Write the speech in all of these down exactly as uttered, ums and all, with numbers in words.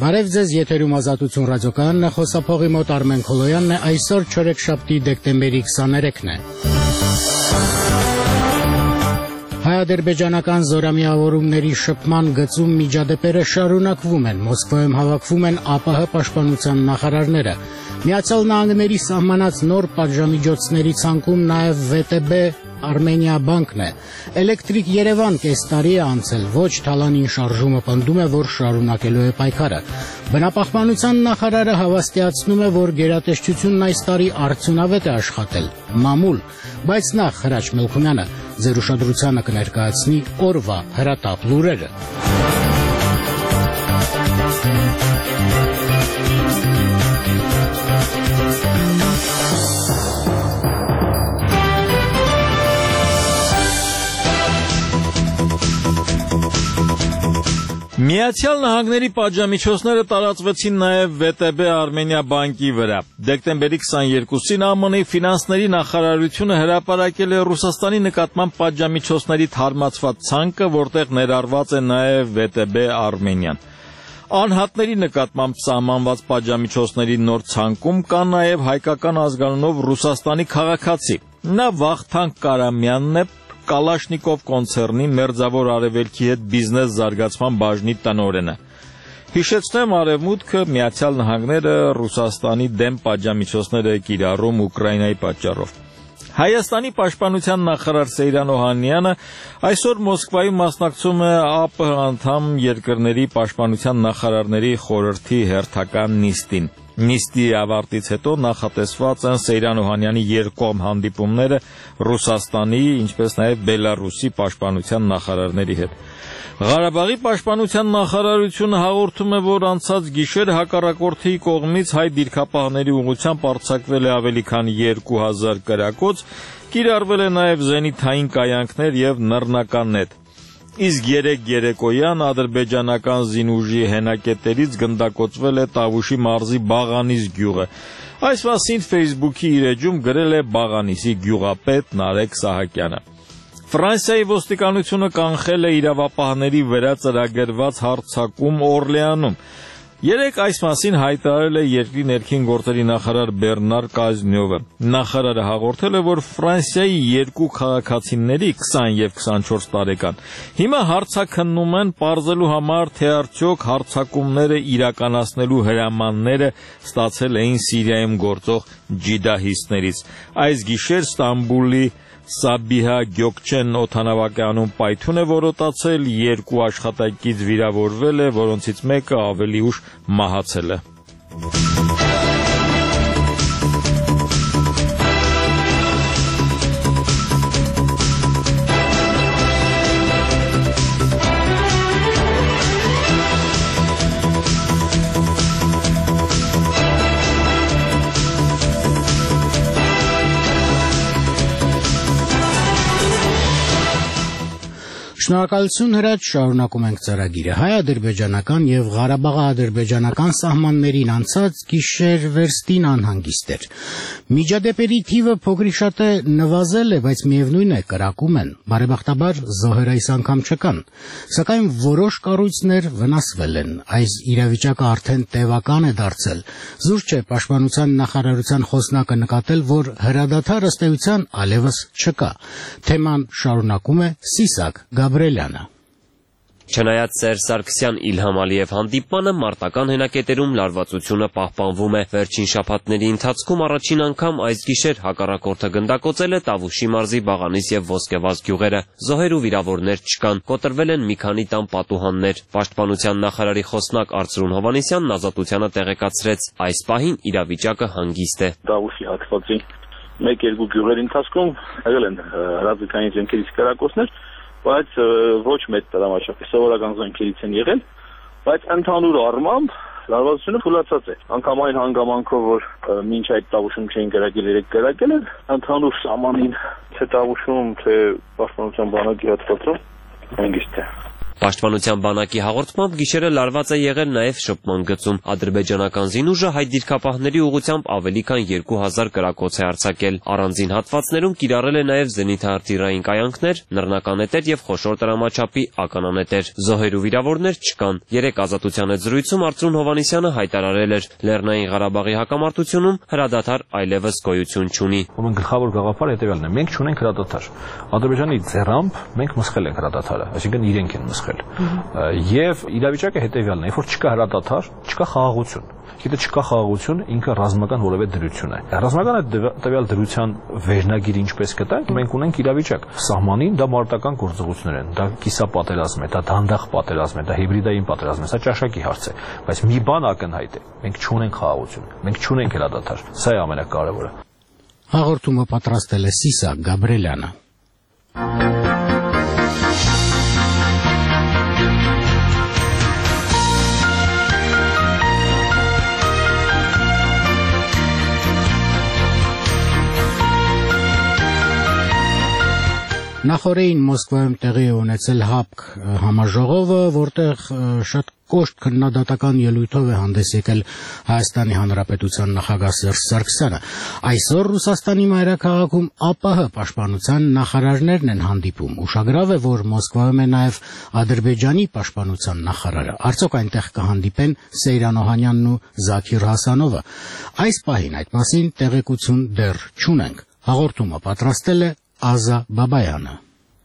Բարև ձեզ, եթերում Ազատություն ռադիոկայանն է, խոսափողի մոտ Արմեն Քոլոյանն է, այսօր չորեքշաբթի դեկտեմբերի քսաներեքն է։ Հայ-ադրբեջանական զորամիավորումների շփման գծում միջադեպերը շարունակվում են, Մոսկվայում հավաքվում են ԱՊՀ պաշտպանության նախարարները։ Միացյալ Նահանգների սահմանած նոր պատժամիջոցների ցանկում նաև ՎՏԲ Armenia բանկն է։ Էլեկտրիկ Երևան կես տարի է անցել, ոչ թալանին շարժումը պնդում է, որ շարունակելու է պայքարը։ Բնապահպանության նախարարը հավաստիացնում է, որ գերատեսչությունն այս տարի արդյունավետ է աշխատել, մամուլ, բայց նախ Հրաչ Մելքումյանը ձեր ուշադրությանը կներկայացնի օրվա հրատապ լուրերը։ Միացյալ Նահանգների պատժամիջոցները տարածվեցին նաև ՎՏԲ Armenia բանկի վրա։ Դեկտեմբերի քսաներկուսին ԱՄՆ-ի ֆինանսների նախարարությունը հրապարակել է Ռուսաստանի նկատմամբ պատժամիջոցների թարմացված ցանկը, որտեղ ներառված է նաև ՎՏԲ Armenian։ Անհատների նկատմամբ սահմանված պատժամիջոցների նոր ցանկում կա նաև հայկական ազգանունով Ռուսաստանի քաղաքացի։ Նա Վախթանգ Կարամյանն է, Կալաշնիկով կոնցեռնի Մերձավոր Արևելքի հետ բիզնես զարգացման բաժնի տնօրենը։ Հիշեցնեմ, Արևմուտքը, Միացյալ Նահանգները Ռուսաստանի դեմ պատժամիջոցներ է կիրառում Ուկրաինայի պատճառով։ Հայաստանի պաշտպանության նախարար Սեյրան Օհանյանը այսօր Մոսկվայում մասնակցում է ԱՊՀ անդամ երկրների պաշտպանության նախարարների խորհրդի հերթական նիստին։ Նիստի ավարտից հետո նախատեսված են Սեյրան Օհանյանի երկկողմ հանդիպումները Ռուսաստանի, ինչպես նաև Բելարուսի պաշտպանության նախարարների հետ։ Ղարաբաղի պաշտպանության նախարարությունը հաղորդում է, որ անցած գիշեր հակառակորդի կողմից հայ դիրքապահների ուղղությամբ արձակվել է ավելի քան երկու հազար կրակոց, կիրառվել է նաև զենիթային կայանքներ եւ նռնական նետ։ Իսկ երեք երեկոյան ադրբեջանական զինուժի հենակետերից գնդակոծվել է Տավուշի մարզի Բաղանիս գյուղը։ Այս մասին Facebook-ի իր էջում գրել է Բաղանիսի գյուղապետ Նարեկ Սահակյանը։ Ֆրանսիայի ոստիկանությունը կանխել է իրավապահների վրա ծրագրված հարձակում Օրլեանում։ Երեք այս մասին հայտարարել է երկրի ներքին գործերի նախարար Բեռնար Կազնյովը։ Նախարարը հաղորդել է, որ Ֆրանսիայի երկու քաղաքացիների քսան եւ քսանչորս տարեկան հիմա հարցաքննում են պարզելու համար, թե արդյոք հարձակումները իրականացնելու հրամանները ստացել էին Սիրիայում գործող ջիդահիստներից։ Այս գիշեր Ստամբուլի Սաբիհա Գյոկչեն օդանավակայանում պայթյուն է որոտացել, երկու աշխատակից վիրավորվել է, որոնցից մեկը ավելի ուշ մահացել է։ Շնորհակալություն Հրաչ, շարունակում ենք ծրագիրը։ Հայ-ադրբեջանական եւ Ղարաբաղ-ադրբեջանական սահմաններին անցած գիշեր վերստին անհանգիստ էր։ Միջադեպերի թիվը փոքրիշատե նվազել է, բայց միևնույն է, կրակում են։ Բարեբախտաբար զոհեր այս անգամ չկան, սակայն որոշ կառույցներ վնասվել են։ Այս իրավիճակը արդեն տևական է դարձել։ Զուրկ չէ, պաշտպանության նախարարության խոսնակը նկատել, որ հրադադար ըստ էության այլևս չկա։ Թեման շարունակում է Սիսակ Գաբրելյանը։ Չնայած Սերժ Սարգսյան Իլհամ Ալիև հանդիպմանը, մարտական հենակետերում լարվածությունը պահպանվում է։ Վերջին շաբաթների ընթացքում առաջին անգամ այս գիշեր հակառակորդը գնդակոծել է Տավուշի մարզի Բաղանիս եւ Ոսկեվազ գյուղերը։ Զոհեր ու վիրավորներ չկան, կոտրվել են մի քանի տան պատուհաններ։ Պաշտպանության նախարարի խոսնակ Արծրուն Հովհաննիսյանն Ազատությանը տեղեկացրեց, այս պահին իրավիճակը հանգիստ է։ Տավուշի հատվածի մեկ-երկու գյուղերի ընթացքում եղել են հրաձգային զենքերից կրակոցներ, բայց ոչ մեծ տրամաչափի սովորական զենքերից են եղել, բայց ընդհանուր առմամբ լարվածությունը խլացած է։ Անգամ այն հանգամանքով, որ մինչ այդ Տավուշում չէին կրակել, երեք կրակել են, ընդհանուր սահմանին թե Տավուշում, թե պաշտպանության բանակի հատվածում հանգիստ է։ Պաշտպանության բանակի հաղորդմամբ գիշերը լարված է եղել նաև շփման գծում։ Ադրբեջանական զինուժը հայ դիրքապահների ուղղությամբ ավելի քան երկու հազար կրակոց է արձակել։ Առանձին հատվածներում կիրառել է նաև զենիթաարտիլերային կայանքներ, նռնականետեր եւ խոշոր տրամաչափի ականանետեր։ Զոհեր ու վիրավորներ չկան։ Երեք ազատության հետ զրույցում Արծրուն Հովհաննիսյանը հայտարարել էր՝ Լեռնային Ղարաբաղի հակամարտությունում հրադադար այլևս գոյություն չունի։ Ուրեմն գլխավոր գաղափարը հետևյալն է. մենք չունենք հրադադար։ Ադրբեջանի ձեռամբ մենք մսխել ենք հրադադարը, այսինքն իրենք են մսխել։ Եվ իրավիճակը հետևյալն է, երբ որ չկա հրադադար, չկա խաղաղություն։ Եթե չկա խաղաղություն, ինքը ռազմական որևէ դրություն է։ Ռազմական այդ տվյալ դրության վերնագիրը ինչպես կտանք, մենք ունենք իրավիճակ։ Սահմանին դա մարտական գործողություններ են, դա կիսապատերազմ է, դա դանդաղ պատերազմ է, դա հիբրիդային պատերազմ է, սա ճաշակի հարց է։ Բայց մի բան ակնհայտ է, մենք չունենք խաղաղություն, մենք չունենք հրադադար։ Սա է ամենակարևորը։ Հաղորդումը պատրաստել է Սիսակ Գաբրելյանը։ Նախորդին Մոսկվայում տեղի է ունեցել ՀԱՊԿ համաժողովը, որտեղ շատ կոշտ քննադատական ելույթով է հանդես եկել Հայաստանի Հանրապետության նախագահ Սերժ Սարգսյանը։ Այսօր Ռուսաստանի մայրաքաղաքում ԱՊՀ պաշտպանության նախարարներն են հանդիպում։ Ուշագրավ է, որ Մոսկվայում է նաև Ադրբեջանի պաշտպանության նախարարը։ Արդյոք այնտեղ կհանդիպեն Սեյրան Օհանյանն ու Զաքիր Հասանովը։ Այս պահին այդ մասին տեղեկություն դեռ չունենք։ Հաղորդումը պատրաստել է Ազա Բաբայանը։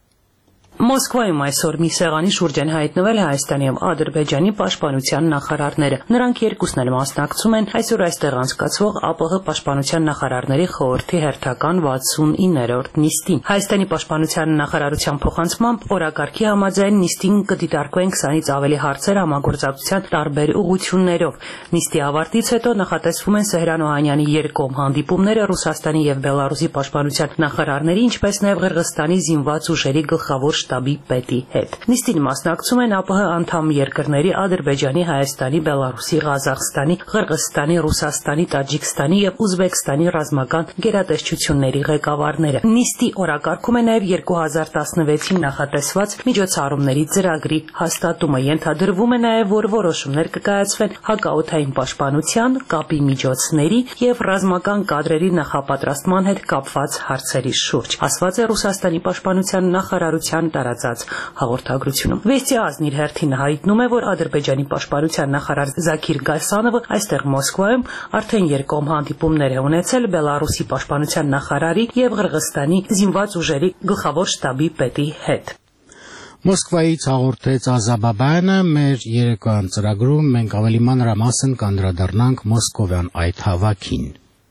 Մոսկվայում այսօր մի սեղանի շուրջ են հայտնվել Հայաստանի և Ադրբեջանի պաշտպանության նախարարները։ Նրանք երկուսն էլ մասնակցում են այսօր այստեղ անցկացվող ԱՊՀ պաշտպանության նախարարների խորհրդի հերթական վաթսունիններորդ նիստին։ Հայաստանի պաշտպանության նախարարության փոխանցմամբ օրակարգի համաձայն նիստին կդիտարկվեն քսանից ավելի հարցեր համագործակցության տարբեր ուղղություններով։ Նիստի ավարտից հետո նախատեսվում են Սեյրան Օհանյանի երկկողմ հանդիպումները Ռուսաստանի և Բելարուսի պաշտպանության նախարարների, ինչպես նաև Ղրղըզստանի զինված ուժերի գլխավոր շտաբի պետի հետ։ Նիստին մասնակցում են ԱՊՀ անդամ երկրների Ադրբեջանի, Հայաստանի, Բելարուսի, Ղազախստանի, Ղրղըզստանի, Ռուսաստանի, Տաջիկստանի և Ուզբեկստանի ռազմական գերատեսչությունների ղեկավարները։ Նիստի օրակարգում է նաև երկու հազար տասնվեցին նախատեսված միջոցառումների ծրագրի հաստատումը։ Ենթադրվում է նաև, որ որոշումներ կկայացվեն հակաօդային պաշտպանության, կապի միջոցների և ռազմական կադրերի նախապատրաստման հետ կապված հարցերի շուրջ, ասված է Ռուսաստանի պաշտպանության նախարարության տարածած հաղորդագրությունում։ Վեստի ազնն իր հերթին հայտնում է, որ Ադրբեջանի պաշտպանության նախարար Զաքիր Գասանովը այստեղ Մոսկվայում արդեն երկկողմ հանդիպումներ է ունեցել Բելարուսի պաշտպանության նախարարի և Ղրղըզստանի զինված ուժերի գլխավոր շտաբի պետի հետ։ Մոսկվայից հաղորդեց Ազա Բաբայանը։ Մեր երեկոյան ծրագրում մենք ավելի մանրամասն կանդրադառնանք մոսկովյան այդ հավաքին։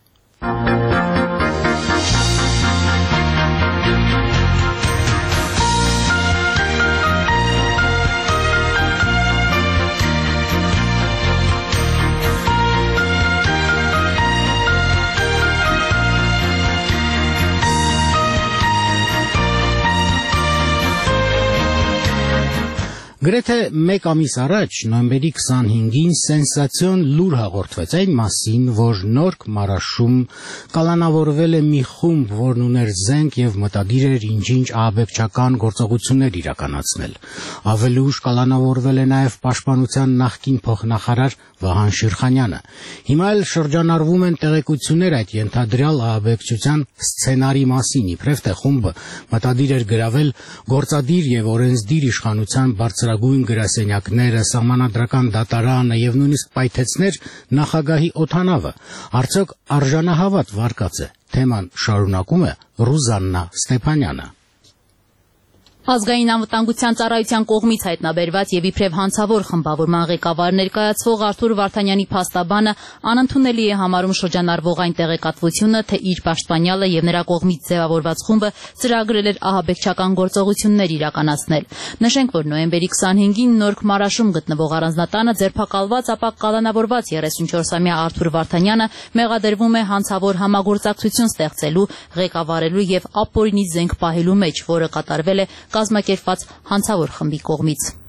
Գրեթե մեկ ամիս առաջ, նոյեմբերի քսանհինգին, սենսացիոն լուր հաղորդվեց այն մասին, որ Նորք Մարաշում կալանավորվել է մի խումբ, որն ուներ զենք և մտադիր էր ինչ-ինչ ահաբեկչական գործողություններ իրականացնել։ Ավելի ուշ կալանավորվել է նաև պաշտպանության նախկին փոխնախարար Վահան Շիրխանյանը։ Հիմա էլ շրջանառվում են տեղեկություններ այդ ենթադրյալ ահաբեկչության սցենարի մասին, իբրև թե խումբը մտադիր էր գրավել գործադիր և օրենսդիր իշխանության բարձրագույն գրասենյակները, սահմանադրական դատարանը և նույնիսկ պայթեցներ նախագահի օդանավը։ Արդյոք արժանահավատ վարկած է։ Թեման շարունակում է Ռուզաննա Ստեփանյանը։ Ազգային անվտանգության ծառայության կողմից հայտնաբերված եւ իբրև հանցավոր խմբավորման ղեկավար ներկայացվող Արթուր Վարդանյանի փաստաբանը անընդունելի է համարում շրջանառվող այն տեղեկատվությունը, թե իր պաշտպանյալը եւ նրա կողմից ձևավորված խումբը ծրագրել էր ահաբեկչական գործողություններ իրականացնել։ Նշենք, որ նոյեմբերի քսանհինգին Նորք Մարաշում գտնվող առանձնատանը ձերբակալված, ապա կալանավորված երեսունչորսամյա Արթուր Վարդանյանը մեղադրվում է հանցավոր համագործակցություն ստեղծելու, ղեկավարելու եւ ապօրինի զենք պահելու մեջ, որը կատարվել է կազմակերպված հանցավոր խմբի կողմից։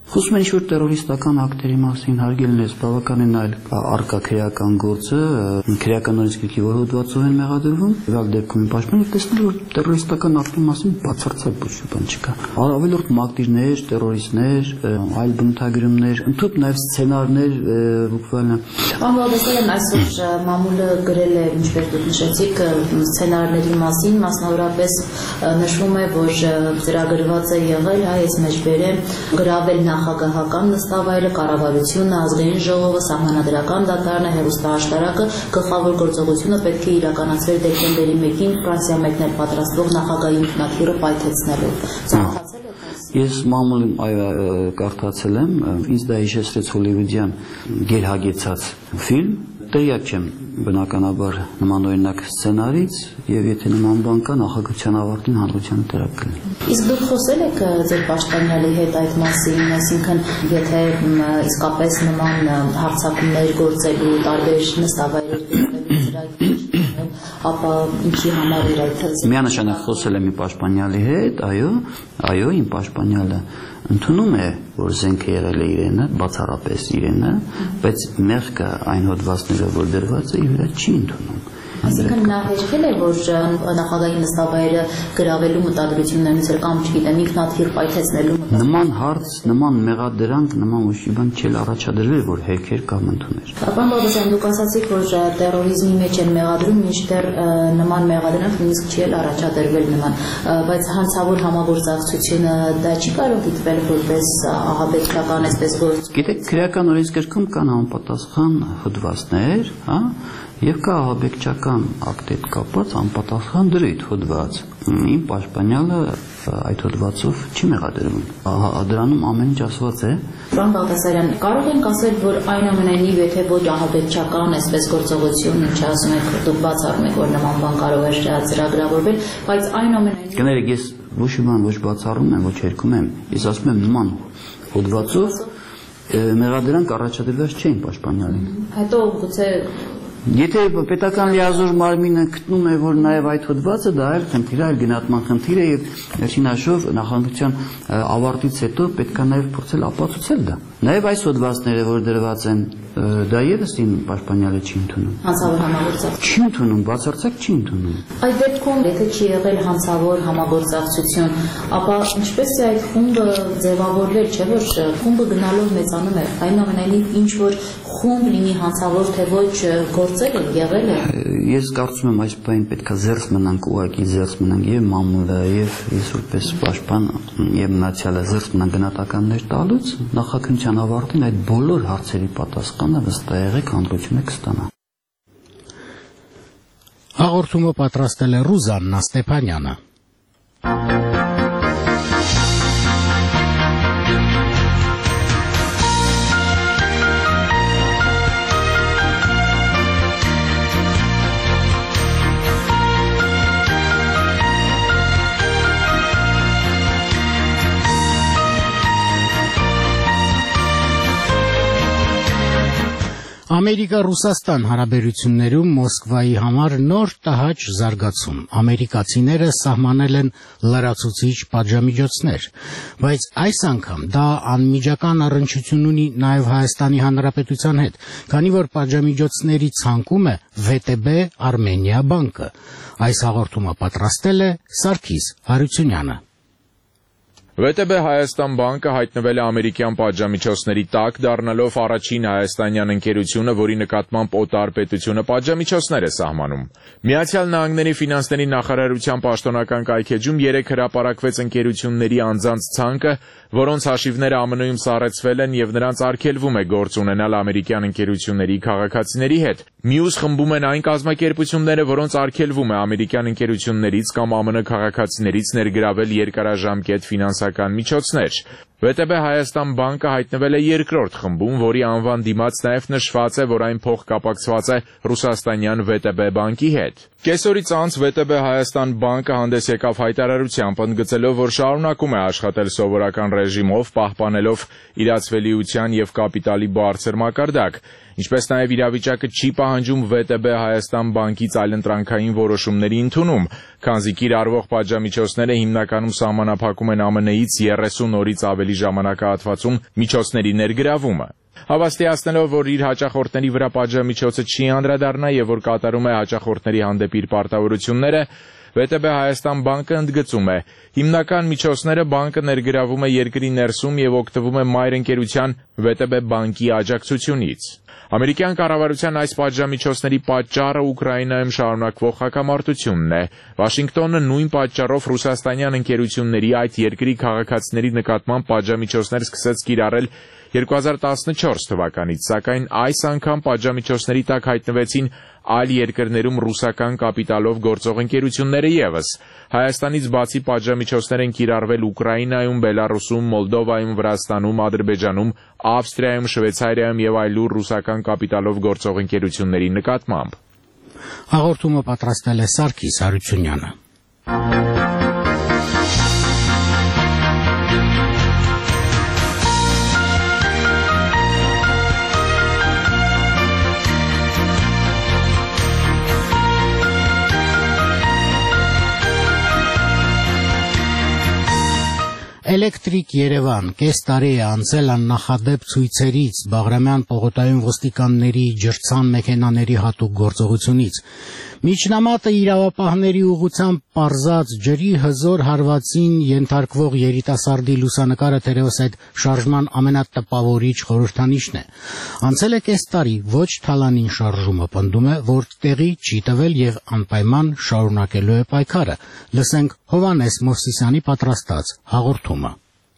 Խոսում են ինչ-որ տերորիստական ակտերի մասին, հարգելն ես, բավականին այլ արկա քրեական գործը, քրեական օրենսգրքի որ հոդվածով են մեղադրվում, վալ դեպքում են պաշտպանում, տեսնել, որ տերորիստական ակտի մասին բացարձակ ոչ մի բան չկա։ Ավելորդ մակտիրներ, տերորիստներ, այլ բնութագրումներ, ընդհանուր նաև սցենարներ, բուկվալը։ Պարոն Բաղդասարյան, այսօր մամուլը գրել է, ինչպես դուք նշեցիք, սցենարների մասին, մասնավորապես նշվում է, որ ծրագրված է եղել հայ մեջբերեմ գրավել նախագահական նստավայրը, կառավարությունը, ազգային ժողովը, սահմանադրական դատարանը, հեռուստաաշտարակը, գլխավոր գործողությունը պետք է իրականացվեր դեկտեմբերի մեկին Ֆրանսիա մեկնել պատրաստվող նախագահի ինքնաթիռը պայթեցնելու։ Ցանկացել եք։ Ես մամուլում կարդացել եմ, ինձ դա հիշեցրեց հոլիվուդյան գերհագեցած ֆիլմ, տեղյակ չեմ բնականաբար նմանօրինակ սցենարից եւ եթե նման բան կա նախագահության ավարտին հանրության դրակ կլինի։ Իսկ դուք խոսել եք ձեր պաշտպանյալի հետ այդ մասին, այսինքն եթե իսկապես նման հարձակումներ գործելու տարբեր նստավայրեր ապա ինչի համար էր այդ հզը։ Միանշանակ խոսել եմ իմ պաշտպանյալի հետ, այո, այո, իմ պաշտպանյալը ընդունում է, որ զենքը եղել է իրենը, բացառապես իրենը, բայց մեղքը այն հոդվածները, որ դրված է, իր չի ընդունում։ Այսինքն նա հերքել է, որ նախագահի նստավայրը գրավելու մտադրություններից էր կամ չգիտեմ ինքնաթիռ պայթեցնելու մտադրություն։ Նման հարց, նման մեղադրանք, նման ոչ մի բան չէր առաջադրվել, որ հերքեր կամ ընդուներ։ Պարոն Բաղդասարյան, դուք ասացիք, որ տերորիզմի մեջ են մեղադրում, մինչդեռ նման մեղադրանք նույնիսկ չի առաջադրվել նման, բայց հանցավոր համագործակցությունը դա չի կարող դիտվել որպես ահաբեկչական այսպես գործ։ Գիտեք, քրեական օրենսգրքում կան համապատասխան հոդվածներ, հա, եւ կա ահաբեկչական ակտ հետ կապված անպատասխան դրույթ հոդված։ Իմ պաշտպանյալը այդ հոդվածով չի մեղադրվում։ Դրանում ամեն ինչ ասված է։ Պարոն Բաղդասարյան, կարող ենք ասել, որ այնուամենայնիվ եթե ոչ ահաբեկչական այսպես գործողություն, ինչ ասում եք, դուք բացառում եք, որ նման բան կարող է ծրագրավորվել, բայց այնուամենայնիվ Կներեք, ես ոչ մի բան ոչ բացառում եմ, ոչ հերքում եմ։ Ես ասում եմ նման հոդվածով մեղադրանք առաջադրված չէին պաշտպանյալին։ Հետո գուցե Եթե պետական լիազոր մարմինը գտնում է, որ նաև այդ հոդվածը դա այլ խնդիր է, այլ գնահատման խնդիր է եւ վերջին հաշվով նախագահության ավարտից հետո պետք է նաև փորձել ապացուցել դա։ Նաև այս հոդվածները, որ դրված են, դա եւս իմ պաշտպանյալը չի ընդունում։ Հանցավոր համագործակցություն չի ընդունում, բացարձակ չի ընդունում։ Այդ դեպքում, եթե չի եղել հանցավոր համագործակցություն, ապա ինչպես է այդ խումբը ձևավորվել, չէ՞ որ խումբը գնալով մեծանում է, այնուամենայնիվ ինչ որ խումբ լինի հանցավոր թե ոչ գործել են, եղել է։ Ես կարծում եմ այս բանին պետք է զերծ մնանք, ուղղակի զերծ մնանք եւ մամուլը եւ ես որպես պաշտպան եւ մնացյալը զերծ մնանք գնահատականներ տալուց նախագահության ավարտին այդ բոլոր հարցերի պատասխանը վստահ հանրությունը կստանա։ Հաղորդումը պատրաստել է Ռուզաննա Ստեփանյանը։ Ամերիկա-Ռուսաստան հարաբերություններում Մոսկվայի համար նոր տհաճ զարգացում։ Ամերիկացիները սահմանել են լրացուցիչ պատժամիջոցներ, բայց այս անգամ դա անմիջական առնչություն ունի նաև Հայաստանի Հանրապետության հետ, քանի որ պատժամիջոցների ցանկում է վե տե բե Արմենիա բանկը։ Այս հաղորդումը պատրաստել է Սարգիս Հարությունյանը։ վե տե բե Հայաստան բանկը հայտնվել է ամերիկյան պատժամիջոցների տակ, դառնալով առաջին հայաստանյան ընկերությունը, որի նկատմամբ օտար պետությունը պատժամիջոցներ է սահմանում։ Միացյալ Նահանգների ֆինանսների նախարարության պաշտոնական կայքեջում երեկ հրապարակվեց ընկերությունների անձանց ցանկը, որոնց հաշիվները ԱՄՆ -ում սառեցվել են եւ նրանց արգելվում է գործ ունենալ ամերիկյան ընկերությունների քաղաքացիների հետ։ Մյուս խմբում են այն կազմակերպությունները, որոնց արգելվում է ամերիկյան ընկերություններից կամ ԱՄՆ քաղաքացիներից ներգրավել երկարաժամկետ ֆինանսական միջոցներ։ վե տե բե Հայաստան բանկը հայտնվել է երկրորդ խմբում, որի անվան դիմաց նաև նշված է, որ այն փոխկապակցված է ռուսաստանյան վե տե բե բանկի հետ։ Կեսօրից անց վե տե բե Հայաստան բանկը հանդես եկավ հայտարարությամբ, ընդգծելով, որ շարունակում է աշխատել սովորական ռեժիմով, պահպանելով իրացվելիության եւ կապիտալի բարձր մակարդակ, ինչպես նաև իրավիճակը չի պահանջում վե տե բե Հայաստան բանկից այլընտրանքային որոշումների ընդունում, Քանզի կիրառվող պատժամիջոցները հիմնականում սահմանափակում են ԱՄՆ -ից երեսուն օրից ավելի ժամանակահատվածում միջոցների ներգրավումը։ Հավաստիացնելով, որ իր հաճախորդների վրա պատժամիջոցը չի անդրադառնա եւ որ կատարում է հաճախորդների հանդեպ իր պարտավորությունները, վե տե բե Հայաստան բանկը ընդգծում է, հիմնական միջոցները բանկը ներգրավում է երկրի ներսում եւ օգտվում է մայր ընկերության վե տե բե բանկի աջակցությունից։ Ամերիկյան կառավարության այս պատժամիջոցների պատճառը Ուկրաինայում շարունակվող հակամարտությունն է։ Վաշինգտոնը նույն պատճառով ռուսաստանյան ընկերությունների այդ երկրի քաղաքացիների նկատմամբ պատժամիջոցներ սկսեց կիրառել երկու հազար տասնչորս թվականից, սակայն այս անգամ պատժամիջոցների տակ հայտնվեցին այլ երկրներում ռուսական կապիտալով գործող ընկերությունները ևս։ Հայաստանից բացի պատժամիջոցներ են կիրառվել Ուկրաինայում, Բելարուսում, Մոլդովայում, Վրաստանում, Ադրբեջանում, Ավստրիայում, Շվեյցարիայում եւ այլուր ռուսական կապիտալով գործող ընկերությունների նկատմամբ։ Հաղորդումը պատրաստել է Սարգիս Հարությունյանը։ Էլեկտրիկ Երևան կես տարի է անցել աննախադեպ ցույցերից, Բաղրամյան պողոտայում ոստիկանների ջրցան մեքենաների հատուկ գործողությունից։ Միջնամատը իրավապահների ուղղությամբ պարզած ջրի հզոր հարվածին ենթարկվող երիտասարդի լուսանկարը թերևս այդ շարժման ամենատպավորիչ խորհրդանիշն է։ Անցել է կես տարի, ոչ թալանին շարժումը պնդում է, որ տեղի չի տվել եւ անպայման շարունակելու է պայքարը։ Լսենք Հովանես Մովսիսյանի պատրաստած հաղորդումը։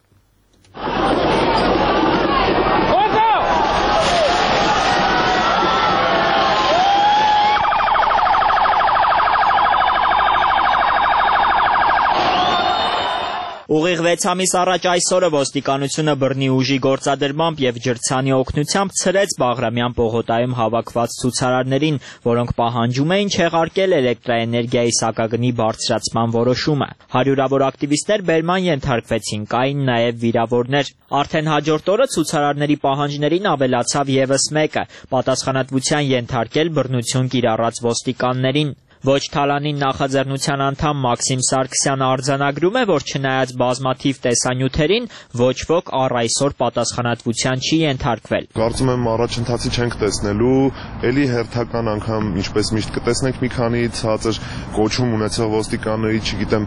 Ուղիղ վեց ամիս առաջ այսօրը ոստիկանությունը բռնի ուժի գործադրմամբ եւ ջրցանի օգնությամբ ցրեց Բաղրամյան պողոտայում հավաքված ցուցարարներին, որոնք պահանջում էին չեղարկել էլեկտրաէներգիայի սակագնի բարձրացման որոշումը։ Հարյուրավոր ակտիվիստներ բերման ենթարկվեցին, կային նաեւ վիրավորներ։ Արդեն հաջորդ օրը ցուցարարների պահանջներին ավելացավ եւս մեկը՝ պատասխանատվության ենթարկել բռնություն կիրառած ոստիկաններին։ Ոչ թալանին նախաձեռնության անդամ Մաքսիմ Սարգսյանը արձանագրում է, որ չնայած բազմաթիվ տեսանյութերին, ոչ ոք առ այսօր պատասխանատվության չի ենթարկվել։ Կարծում եմ առաջընթացի չենք տեսնելու, ելի հերթական անգամ ինչպես միշտ կտեսնենք մի քանի ցածր կոչում ունեցող ոստիկանների, չգիտեմ,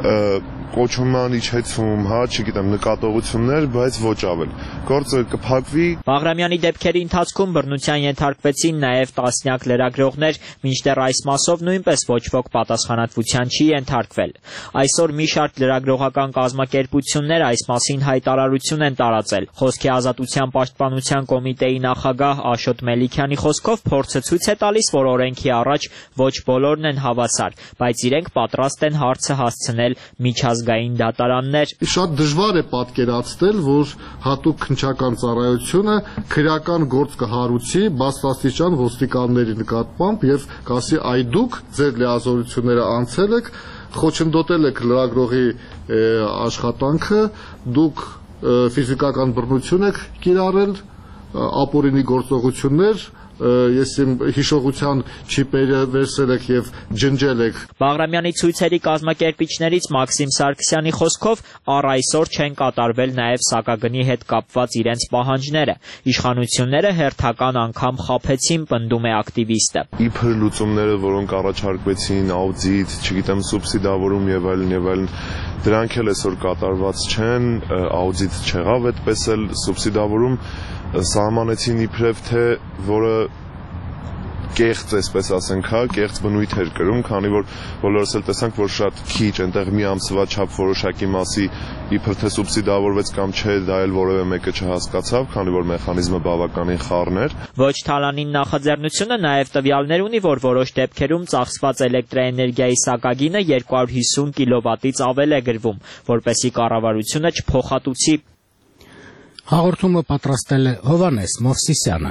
կոչման իջեցում, հա, չգիտեմ, նկատողություններ, բայց ոչ ավել։ Գործը կփակվի։ Բաղրամյանի դեպքերի ընթացքում բռնության ենթարկվեցին նաև տասնյակ լրագրողներ, մինչդեռ այս մասով նույնպես ոչ ոք պատասխանատվության չի ենթարկվել։ Այսօր մի շարք լրագրողական կազմակերպություններ այս մասին հայտարարություն են տարածել։ Խոսքի ազատության պաշտպանության կոմիտեի նախագահ Աշոտ Մելիքյանի խոսքով փորձը ցույց է տալիս, որ օրենքի առաջ ոչ բոլորն են հավասար, բայց իրենք պատրաստ են հարցը հասցնել միջազգային դատարաններ։ Շատ դժվար է պատկերացնել, որ հատուկ քննչական ծառայությունը քրեական գործ կհարուցի բաստաստիճան ոստիկանների նկատմամբ եւ կասի այ դուք ձեր լիազորությունները անցել եք, խոչընդոտել եք լրագրողի աշխատանքը, դուք ֆիզիկական բռնություն եք կիրառել, ապօրինի գործողություններ, ես իմ հիշողության չիպերը վերցրել եք եւ ջնջել եք։ Բաղրամյանի ցույցերի կազմակերպիչներից Մաքսիմ Սարգսյանի խոսքով առ այսօր չեն կատարվել նաեւ սակագնի հետ կապված իրենց պահանջները։ Իշխանությունները հերթական անգամ խաբեցին, պնդում է ակտիվիստը։ Իբր լուծումները, որոնք առաջարկվեցին, աուդիտ, չգիտեմ, սուբսիդավորում եւ այլն եւ այլն, դրանք էլ այսօր կատարված չեն, աուդիտ չեղավ այդպես էլ, սուբսիդավորում սահմանեցին իբրև թե որը կեղծ, այսպես ասենք, հա, կեղծ բնույթ էր կրում, քանի որ բոլորս էլ տեսանք, որ շատ քիչ այնտեղ մի ամսվա չափ որոշակի մասի իբր թե սուբսիդավորվեց կամ չէ, դա էլ որևէ մեկը չհասկացավ, քանի որ մեխանիզմը բավականին խառն էր։ Ոչ թալանին նախաձեռնությունը նաև տվյալներ ունի, որ որոշ դեպքերում ծախսված էլեկտրաէներգիայի սակագինը երկու հարյուր հիսուն կիլովատից ավել է գրվում, որպեսզի կառավարությունը չփոխհատուցի։ Հաղորդումը պատրաստել է Հովանես Մովսիսյանը։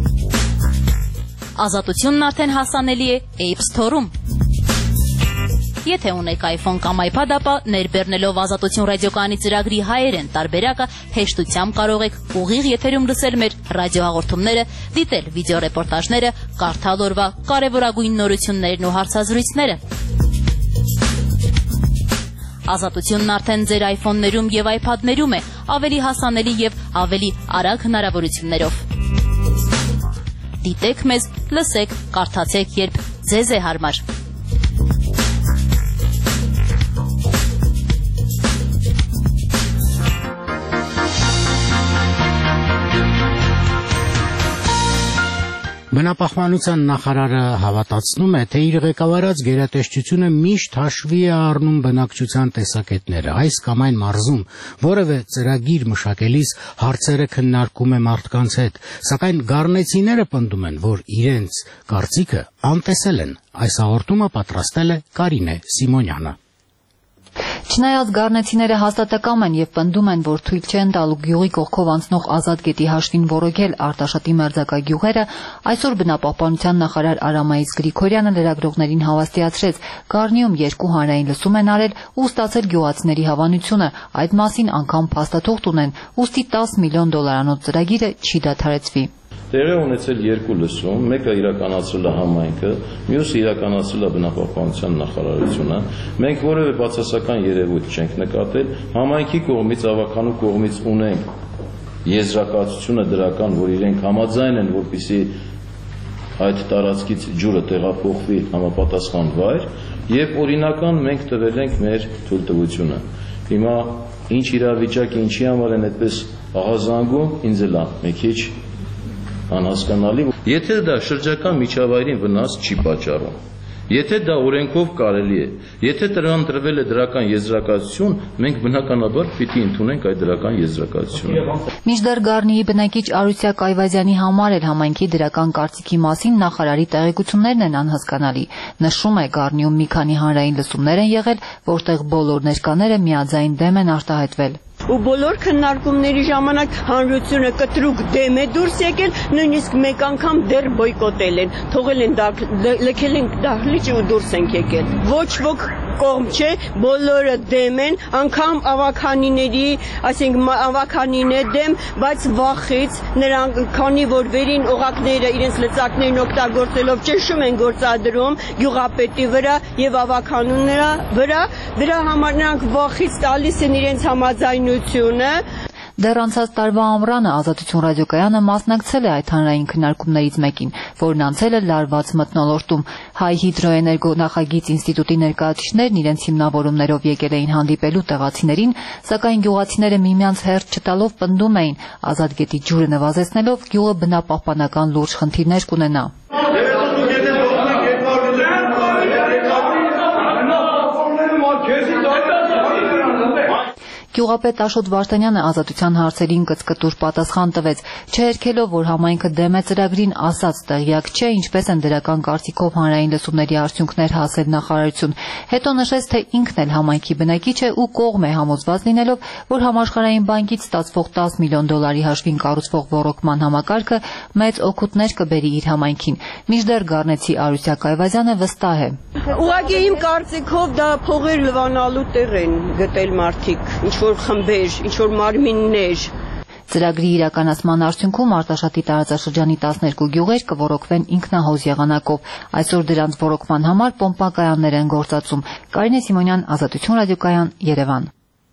Ազատությունն արդեն հասանելի է App Store-ում։ Եթե ունեք iPhone կամ iPad, ապա ներբեռնելով Ազատություն ռադիոկայանի ծրագրի հայերեն տարբերակը հեշտությամբ կարող եք ուղիղ եթերում լսել մեր ռադիոհաղորդումները, դիտել վիդեոռեպորտաժները, կարդալ օրվա կարևորագույն նորություններն ու հարցազրույցները։ Ազատությունն արդեն ձեր iPhone-ներում եւ iPad-ներում է, ավելի հասանելի եւ ավելի արագ հնարավորություններով։ Դիտեք մեզ, լսեք, կարդացեք, երբ ձեզ է հարմար։ Բնապահպանության նախարարը հավատացնում է, թե իր ղեկավարած գերատեսչությունը միշտ հաշվի է առնում բնակչության տեսակետները, այս կամ այն մարզում, որևէ ծրագիր մշակելիս հարցերը քննարկում է մարդկանց հետ, սակայն գառնեցիները պնդում են, որ իրենց կարծիքը անտեսել են։ Այս հաղորդումը պատրաստել է Կարինե Սիմոնյանը։ Չնայած գառնեցիները հաստատակամ են եւ պնդում են, որ թույլ չեն տալու գյուղի կողքով անցնող ազատ գետի հաշվին որոգել Արտաշատի մերձակագյուղերը, այսօր բնապահպանության նախարար Արամայիս Գրիգորյանը լրագրողներին հավաստիացրեց, Գառնիում երկու հանրային լսում են արել ու ստացել գյուղացիների հավանությունը, այդ մասին անգամ փաստաթուղթ ունեն, ուստի տասը միլիոն դոլարանոց ծրագիրը չի դադարեցվի։ Տեղի ունեցել երկու լսում, մեկը իրականացրել է համայնքը, մյուսը իրականացրել է բնապահպանության նախարարությունը։ Մենք որևէ բացասական երևույթ չենք նկատել, համայնքի կողմից, ավականու կողմից ունենք եզրակացությունը դրական, որ իրենք համաձայն են, որպեսզի այդ տարածքից ջուրը տեղափոխվի համապատասխան վայր, եւ օրինական մենք տվել ենք մեր թույլտվությունը։ Հիմա ինչ իրավիճակ, ինչի համար են այդպես աղազանգում, ինձ էլ մի քիչ անհասկանալի, եթե դա շրջակա միջավայրին վնաս չի պատճառում, եթե դա օրենքով կարելի է, եթե դրան տրվել է դրական եզրակացություն, մենք բնականաբար պիտի ընդունենք այդ դրական եզրակացությունը։ Մինչդեռ Գառնիի բնակիչ Արուսյա Կայվազյանի համար էլ համայնքի դրական կարծիքի մասին նախարարի տեղեկություններն են անհասկանալի։ Նշում է, Գառնիում մի քանի հանրային լսումներ են եղել, որտեղ բոլոր ներկաները միաձայն դեմ են արտահայտվել։ Ու բոլոր քննարկումների ժամանակ հանրությունը կտրուկ դեմ է դուրս եկել, նույնիսկ մեկ անգամ դեռ բոյկոտել են, թողել են լքել են դահլիճ ու դուրս են եկել։ Ոչ ոք կողմ չէ, բոլորը դեմ են, անգամ ավականիների, այսինքն ավականին է դեմ, բայց վախից նրանք, քանի որ վերին օղակները իրենց լծակներն օգտագործելով ճնշում են գործադրում գյուղապետի վրա եւ ավականուների վրա, դրա համար նրանք վախից տալիս են իրենց համաձայնությունը։ Դեռ անցած տարվա ամռանը Ազատություն ռադիոկայանը մասնակցել է այդ հանրային քննարկումներից մեկին, որն անցել է լարված մթնոլորտում։ Հայ հիդրոէներգո նախագիծ ինստիտուտի ներկայացուցիչներն իրենց հիմնավորումներով եկել էին հանդիպելու տեղացիներին, սակայն գյուղացիները միմյանց հերթ չտալով պնդում էին, ազատ գետի ջուրը նվազեցնելով գյուղը բնապահպանական լուրջ խնդիրներ կունենա։ Գյուղապետ Աշոտ Վարդանյանը Ազատության հարցերին կծկտուր պատասխան տվեց, չհերքելով, որ համայնքը դեմ է ծրագրին, ասաց տեղյակ չէ, ինչպես են դրական կարծիքով հանրային լսումների արդյունքներ հասել նախարարություն։ Հետո նշեց, թե ինքն էլ համայնքի բնակիչ է ու կողմ է, համոզված լինելով, որ Համաշխարհային բանկից ստացվող տասը միլիոն դոլարի հաշվին կառուցվող ոռոգման համակարգը մեծ օգուտներ կբերի իր համայնքին։ Մինչդեռ Գառնեցի Արուսյա Կայվազյանը վստահ է։ Ուղղակի իմ կարծիքով դա փողեր լվանալու տեղ են գտել մարդիկ, ինչ որ խմբեր, ինչ որ մարմիններ։ Ծրագրի իրականացման արդյունքում Արտաշատի տարածաշրջանի տասներկու գյուղեր կոռոգվեն ինքնահոզ եղանակով։ Այսօր դրանց ոռոգման համար պոմպակայաններ են գործածում։ Կարինե Սիմոնյան, Ազատություն ռադիոկայան, Երևան։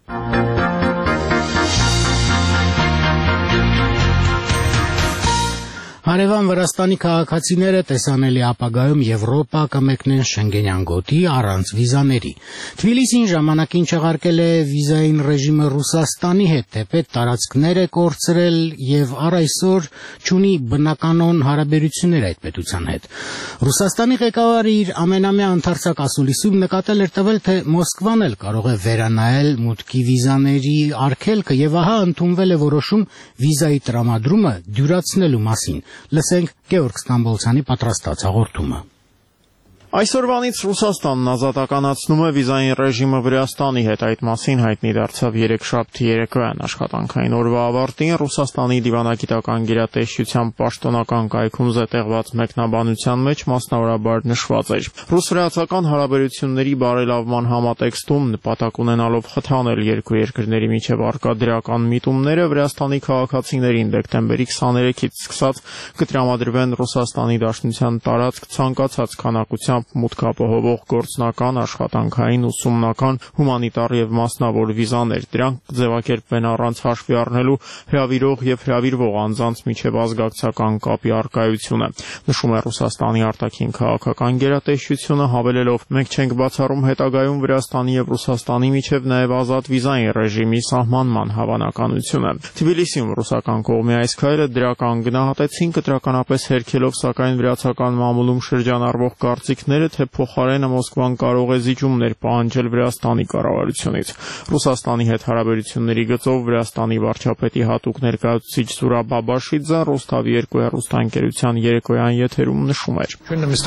Հարևան Վրաստանի քաղաքացիները տեսանելի ապագայում Եվրոպա կմեկնեն Շենգենյան գոտի առանց վիզաների։ Թբիլիսին ժամանակին չեղարկել է վիզային ռեժիմը Ռուսաստանի հետ, թեպետ տարածքներ է կորցրել եւ առ այսօր չունի բնականon հարաբերություններ այդ պետության հետ։ Ռուսաստանի ղեկավարը իր ամենամյա ընդարձակ ասուլիսում նկատել էր տվել, թե Մոսկվան էլ կարող է վերանայել մուտքի վիզաների արգելքը եւ ահա ընդունվել է որոշում վիզայի տրամադրումը դյուրացնելու մասին։ Լսենք Գեորգ Ստամբոլցյանի պատրաստած հաղորդումը։ Այսօրվանից Ռուսաստանն ազատականացնում է վիզային ռեժիմը Վրաստանի հետ, այդ մասին հայտնի դարձավ երեքշաբթի երեկոյան աշխատանքային օրվա ավարտին Ռուսաստանի դիվանագիտական գերատեսչության պաշտոնական կայքում զետեղված մեկնաբանության մեջ մասնավորաբար նշված էր. Ռուս-վրացական հարաբերությունների բարելավման համատեքստում նպատակ ունենալով խթանել երկու երկրների միջև առկա դրական միտումները Վրաստանի քաղաքացիներին դեկտեմբերի քսաներեքից սկսած կտրամադրվեն Ռուսաստանի Դաշնության տարածք ցանկացած քանակությամբ մուտք ապահովող գործնական, աշխատանքային, ուսումնական, հումանիտար եւ մասնավոր վիզաներ. Դրանք կձևակերպվեն առանց հաշվի առնելու հրավիրող եւ հրավիրվող անձանց միջև ազգակցական կապի առկայությունը, նշում է Ռուսաստանի արտաքին քաղաքական գերատեսչությունը, հավելելով. Մենք չենք բացառում հետագայում Վրաստանի եւ Ռուսաստանի միջև նաեւ ազատ վիզային ռեժիմի սահմանման հավանականությունը։ Թբիլիսիում ռուսական կողմի այս քայլը դրական գնահատեցին, կտրականապես հերքելով սակայն վրացական մամուլում շրջանառվող կարծիքները, թե փոխարենը Մոսկվան կարող է զիջումներ պահանջել Վրաստանի կառավարությունից։ Ռուսաստանի հետ հարաբերությունների գծով Վրաստանի վարչապետի հատուկ ներկայացուցիչ Զուրաբ Բաբաշիձեն Ռոստավի երկու հեռուստաընկերության երեկոյան եթերում նշում էր.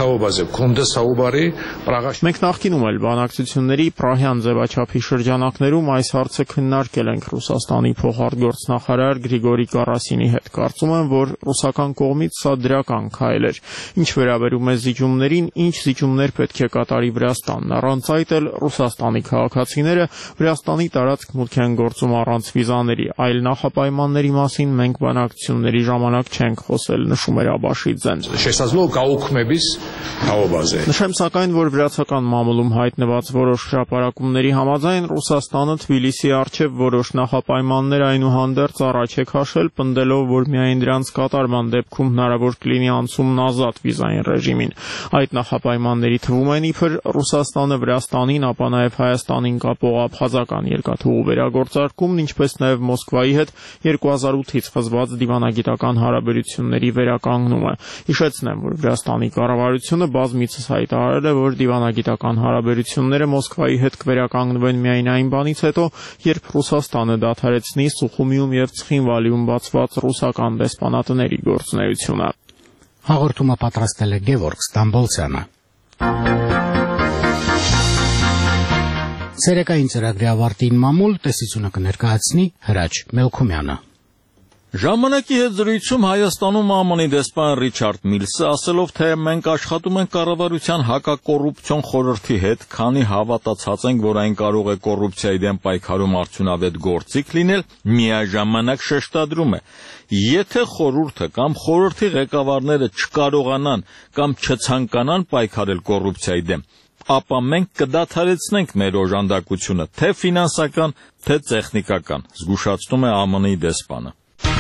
Մենք նախկինում էլ բանակցությունների Պրահյան ձևաչափի շրջանակներում այս հարցը քննարկել ենք Ռուսաստանի փոխարտգործնախարար Գրիգորի Կարասինի հետ։ Կարծում եմ, որ ռուսական կողմից սա դրական քայլ էր։ Ինչ վերաբերում է զիջումներին, ինչ զիջումներ պետք է կատարի Վրաստանն։ Առանց այդ էլ Ռուսաստանի քաղաքացիները Վրաստանի տարածք մուտք են գործում առանց վիզաների, այլ նախապայմանների մասին մենք բանակցությունների ժամանակ չենք խոսել, նշում էր Աբաշիձեն։ Նշեմ սակայն, որ վրացական մամուլում հայտնված որոշ հրապարակումների համաձայն Ռուսաստանը Թբիլիսիի առջև որոշ նախապայմաններ այնուհանդերձ առաջ է քաշել, պնդելով, որ միայն դրանց կատարման դեպքում հնարավոր կլինի անցումն ազատ վիզային ռեժիմին։ Այդ նախապայմանների թվում են իբր Ռուսաստանը Վրաստանին, ապա նաև Հայաստանին կապող աբխազական երկաթուղու վերագործարկումն, ինչպես նաև Մոսկվայի հետ երկու հազար ութից խզված դիվանագիտական հարաբերությունների վերականգնումը։ Հիշեցնեմ, որ Վրաստանի կառավարությունը բազմիցս հայտարարել է, որ դիվանագիտական հարաբերությունները Մոսկվայի հետ կվերականգնվեն միայն այն բանից հետո, երբ Ռուսաստանը դադարեցնի Սուխումիում եւ Ցխինվալիում բացված ռուսական դեսպանատների գործունեությունը։ Հաղորդումը պատրաստել է Գևորգ Ստամբոլցյանը։ Սերեկային ծրագրի ավարտին մամուլ տեսությունը կներկայացնի Հրաչ Մելքումյանը։ Ժամանակի հետ զրույցում Հայաստանում ԱՄՆ-ի դեսպան Ռիչարդ Միլսը ասելով, թե մենք աշխատում ենք կառավարության հակակոռուպցիոն խորհրդի հետ, քանի հավատացած ենք, որ այն կարող է կոռուպցիայի դեմ պայքարում արդյունավետ գործիք լինել, միաժամանակ շեշտադրում է. եթե խորհուրդը կամ խորհրդի ղեկավարները չկարողանան կամ չցանկանան պայքարել կոռուպցիայի դեմ, ապա մենք կդադարեցնենք մեր օժանդակությունը, թե ֆինանսական, թե տեխնիկական, զգուշացնում է ԱՄՆ-ի դեսպանը։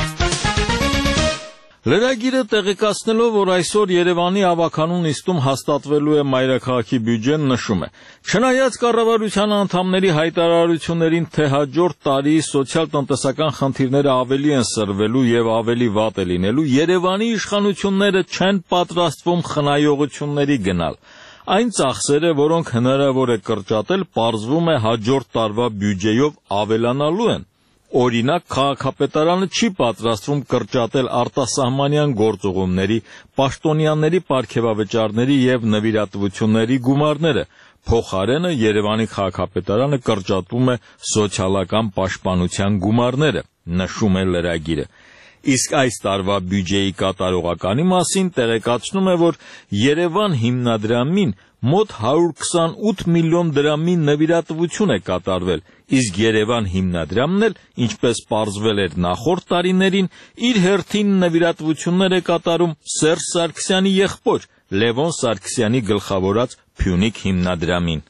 Լրագիրը տեղեկացնելով, որ այսօր Երևանի ավականու նիստում հաստատվելու է մայրաքաղաքի բյուջեն, նշում է. Չնայած կառավարության անդամների հայտարարություններին, թե հաջորդ տարի սոցիալ-տնտեսական խնդիրները ավելի են սրվելու եւ ավելի վատ է լինելու, Երևանի իշխանությունները չեն պատրաստվում խնայողությունների գնալ։ Այն ծախսերը, որոնք հնարավոր է կրճատել, պարզվում է հաջորդ տարվա բյուջեով ավելանալու են։ Օրինակ, քաղաքապետարանը չի պատրաստվում կրճատել արտասահմանյան գործուղումների, պաշտոնյաների պարգևավճարների եւ նվիրատվությունների գումարները։ Փոխարենը Երևանի քաղաքապետարանը կրճատում է սոցիալական պաշտպանության գումարները, նշում է լրագիրը։ Իսկ այս տարվա բյուջեի կատարողականի մասին տեղեկացնում է, որ Երևան հիմնադրամին մոտ հարյուր քսանութ միլիոն դրամի նվիրատվություն է կատարվել, իսկ Երևան հիմնադրամն էլ, ինչպես պարզվել էր նախորդ տարիներին, իր հերթին նվիրատվություններ է կատարում Սերժ Սարգսյանի եղբոր Լևոն Սարգսյանի գլխավորած Փյունիկ հիմնադրամին։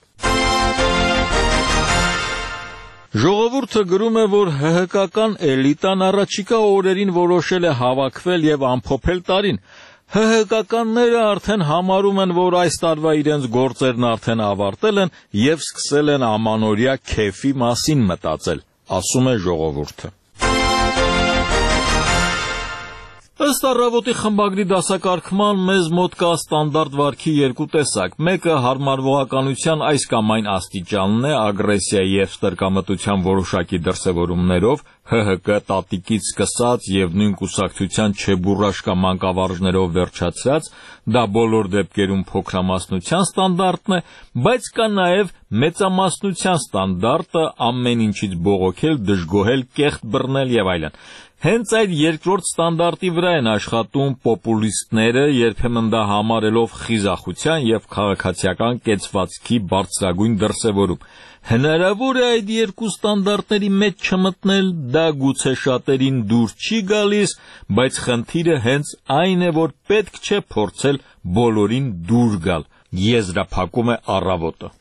Ժողովուրդը գրում է, որ ՀՀԿ-ական էլիտան առաջիկա օրերին որոշել է հավաքվել եւ ամփոփել տարին։ ՀՀԿ-ականները արդեն համարում են, որ այս տարվա իրենց գործերն արդեն ավարտել են եւ սկսել են ամանորյա քեֆի մասին մտածել, ասում է ժողովուրդը։ Ըստ առավոտի խմբագրի դասակարգման մեզ մոտ կա ստանդարտ վարքի երկու տեսակ։ Մեկը հարմարվողականության այս կամ այն աստիճանն է, ագրեսիայի եւ ստրկամտության որոշակի դրսևորումներով, Հ Հ Կ տատիկից սկսած եւ նույն կուսակցության չեբուրաշ կամ մանկավարժներով վերջացած, դա բոլոր դեպքերում փոքրամասնության ստանդարտն է, բայց կա նաեւ մեծամասնության ստանդարտը, ամեն ինչից բողոքել, դժգոհել, կեղտ բռնել եւ այլն։ Հենց այդ երկրորդ ստանդարտի վրա են աշխատում պոպուլիստները, երբեմն դա համարելով խիզախության եւ քաղաքացիական կեցվածքի բարձրագույն դրսևորում։ Հնարավոր է այդ երկու ստանդարտների մեջ չմտնել, դա գուցե շատերին դուր չի գալիս, բայց խնդիրը հենց այն է, որ պետք չէ փորձել բոլորին դուր գալ։ Եզրափակում է Առավոտը։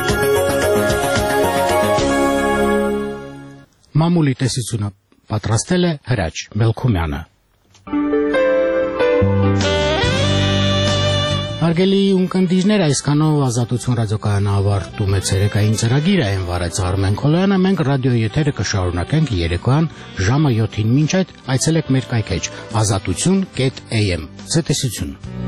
Մամուլի տեսությունը պատրաստել է Հրաչ Մելքումյանը։ Հարգելի ունկնդիրներ, այսքանով Ազատություն ռադիոկայանը ավարտում է ցերեկային ծրագիրը, այն վարեց Արմեն Քոլոյանը, մենք ռադիոյի եթերը կշարունակենք երեկոյան ժամը յոթին, մինչ այդ այցելեք մեր կայքեջ ազատություն կետ էյ էմ։ Ցտեսություն։